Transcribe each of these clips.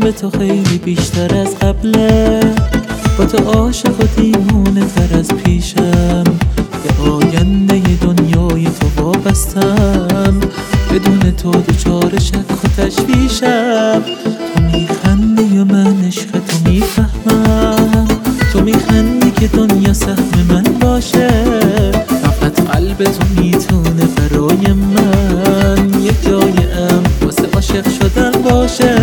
به تو خیلی بیشتر از قبله، با تو عاشق و دیوونه تر از پیشم. به آینده دنیای تو وابستم، بدون تو دچار شک و تشویشم. تو میخندی و من عشق تو میفهمم، تو میخندی که دنیا سهم من باشه. فقط قلب تو میتونه برای من یک جای امن واسه عاشق شدن باشه.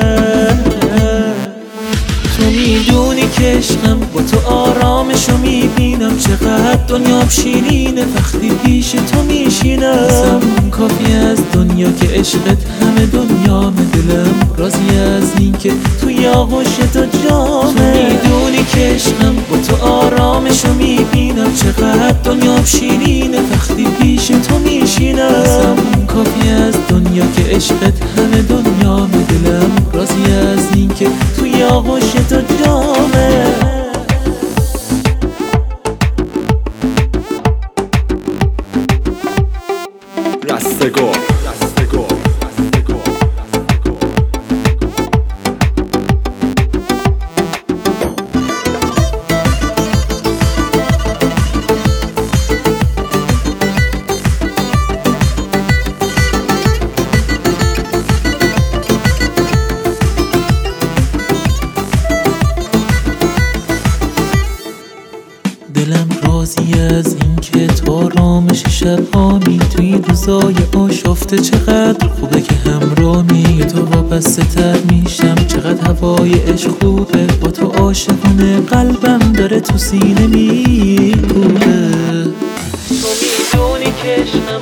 تو میدونی که عشقم با تو آرامشو میبینم، چقدر دنیام شیرینه وقتی پیش تو میشینم. کافی از دنیا که عشقت همه دنیام، دلم راضی از این که توی آغوش تو جامه. تو میدونی که عشقم با تو آرامشو میبینم، چقدر دنیام شیرینه وقتی پیش تو میشینم. کافی از دنیا که عشقت همه دنیام، دلم راضی از این که توی آغوش تو جامه. رستگار دلم راضی از این که تو آرامش شب‌هامی، توی روزای آشفته چقدر خوبه که همراهی. تو وابسته تر میشم، چقدر هوای عشق خوبه. با تو عاشقونه قلبم داره تو سینه میکوبه. تو میدونی که عشقم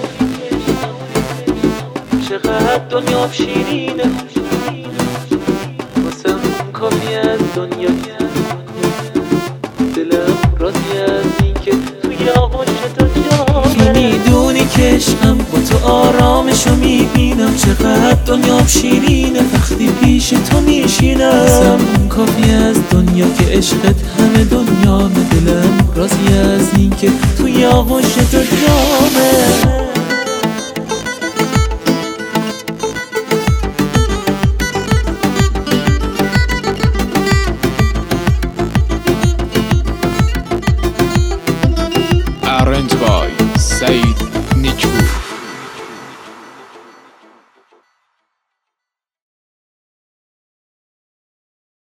چقدر دنیا شیرینه، واسم کافی از دنیا. دلم راضی از این که توی آغوش تو جامه. میدونی که عشقم با تو آرامشو میبینم، چقدر دنیام شیرینه وقتی پیش تو میشینم. کافی از دنیا که عشقت همه دنیامه، دلم راضی از این که توی آغوش تو جامه.